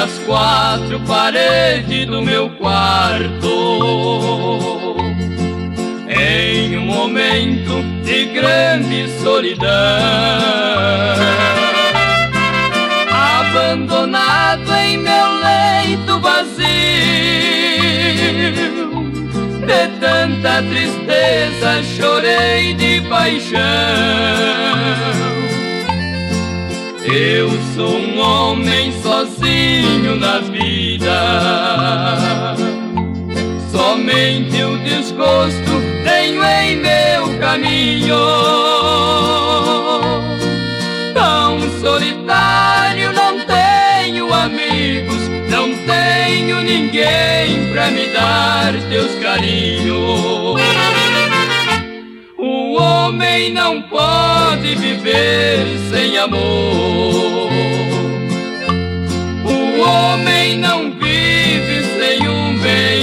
nas quatro paredes do meu quarto, em um momento de grande solidão, abandonado em meu leito vazio, de tanta tristeza chorei de paixão. Eu sou um homem sozinho na vida, somente o desgosto tenho em meu caminho. Tão solitário, não tenho amigos, não tenho ninguém pra me dar teus carinhos. O homem não pode viver sem amor, o homem não vive sem um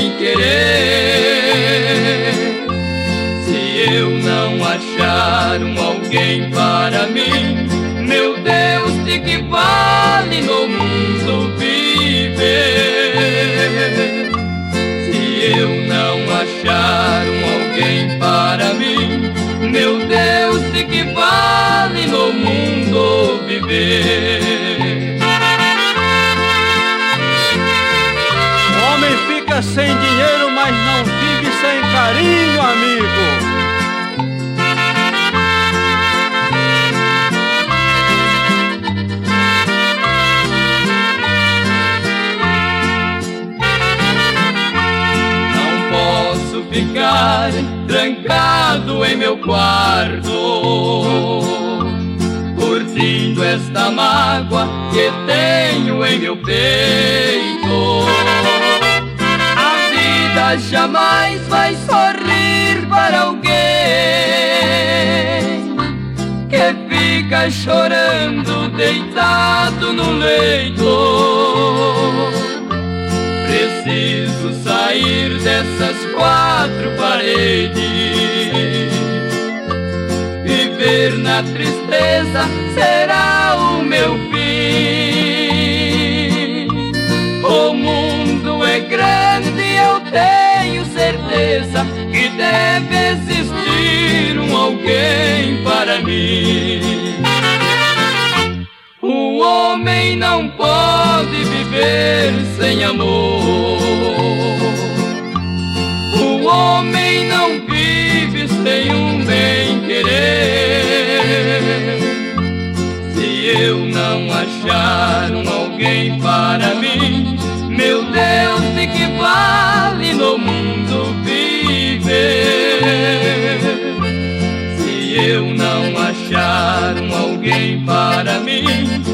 bem-querer. Se eu não achar um alguém para mim, meu Deus, de que vale no mundo viver? Se eu não achar um alguém para mim, meu Deus, de que vale no mundo viver? O homem fica sem dinheiro, mas não vive sem carinho, amigo. Não posso ficar trancado em meu quarto, curtindo esta mágoa que tenho em meu peito. A vida jamais vai sorrir para alguém que fica chorando deitado no leito. Preciso sair dessas quatro paredes, viver na tristeza será o meu fim. O mundo é grande, eu tenho certeza que deve existir um alguém para mim. O homem não pode viver sem amor, o homem não vive sem um bem-querer. Se eu não achar um alguém para mim, meu Deus, de que vale no mundo viver? Se eu não achar um alguém para mim,